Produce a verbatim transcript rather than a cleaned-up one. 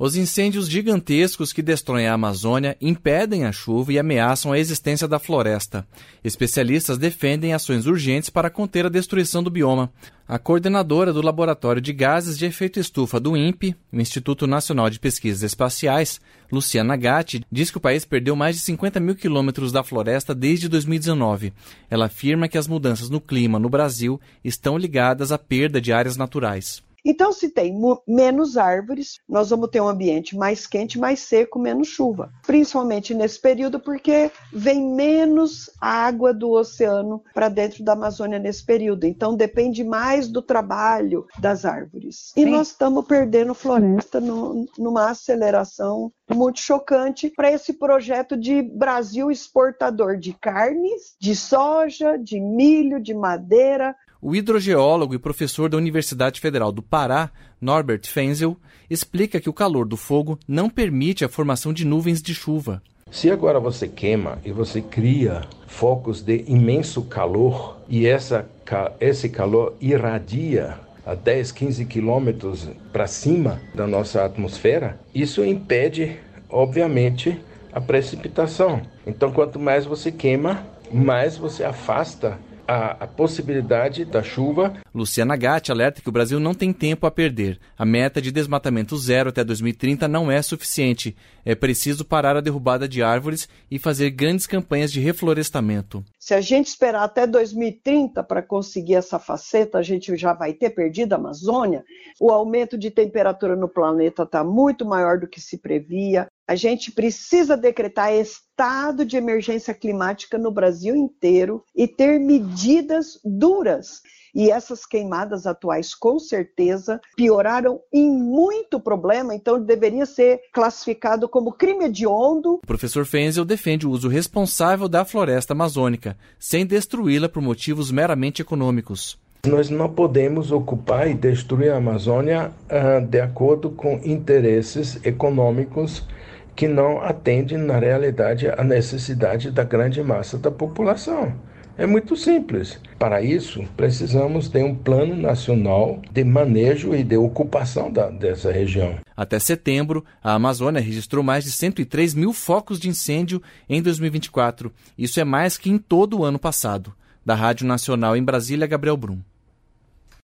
Os incêndios gigantescos que destroem a Amazônia impedem a chuva e ameaçam a existência da floresta. Especialistas defendem ações urgentes para conter a destruição do bioma. A coordenadora do Laboratório de Gases de Efeito Estufa do INPE, o Instituto Nacional de Pesquisas Espaciais, Luciana Gatti, diz que o país perdeu mais de cinquenta mil quilômetros da floresta desde dois mil e dezenove. Ela afirma que as mudanças no clima no Brasil estão ligadas à perda de áreas naturais. Então, se tem menos árvores, nós vamos ter um ambiente mais quente, mais seco, menos chuva. Principalmente nesse período, porque vem menos água do oceano para dentro da Amazônia nesse período. Então, depende mais do trabalho das árvores. E Sim. nós estamos perdendo floresta no, numa aceleração muito chocante para esse projeto de Brasil exportador de carnes, de soja, de milho, de madeira. O hidrogeólogo e professor da Universidade Federal do Pará, Norbert Fenzel, explica que o calor do fogo não permite a formação de nuvens de chuva. Se agora você queima e você cria focos de imenso calor e essa, esse calor irradia a dez, quinze quilômetros para cima da nossa atmosfera, isso impede, obviamente, a precipitação. Então, quanto mais você queima, mais você afasta A, a possibilidade da chuva. Luciana Gatti alerta que o Brasil não tem tempo a perder. A meta de desmatamento zero até dois mil e trinta não é suficiente. É preciso parar a derrubada de árvores e fazer grandes campanhas de reflorestamento. Se a gente esperar até dois mil e trinta para conseguir essa faceta, a gente já vai ter perdido a Amazônia. O aumento de temperatura no planeta está muito maior do que se previa. A gente precisa decretar estado de emergência climática no Brasil inteiro e ter medidas duras. E essas queimadas atuais, com certeza, pioraram em muito problema, então deveria ser classificado como crime hediondo. O professor Fenzel defende o uso responsável da floresta amazônica, sem destruí-la por motivos meramente econômicos. Nós não podemos ocupar e destruir a Amazônia uh, de acordo com interesses econômicos que não atendem, na realidade, à necessidade da grande massa da população. É muito simples. Para isso, precisamos de um plano nacional de manejo e de ocupação da, dessa região. Até setembro, a Amazônia registrou mais de cento e três mil focos de incêndio em dois mil e vinte e quatro. Isso é mais que em todo o ano passado. Da Rádio Nacional em Brasília, Gabriel Brum.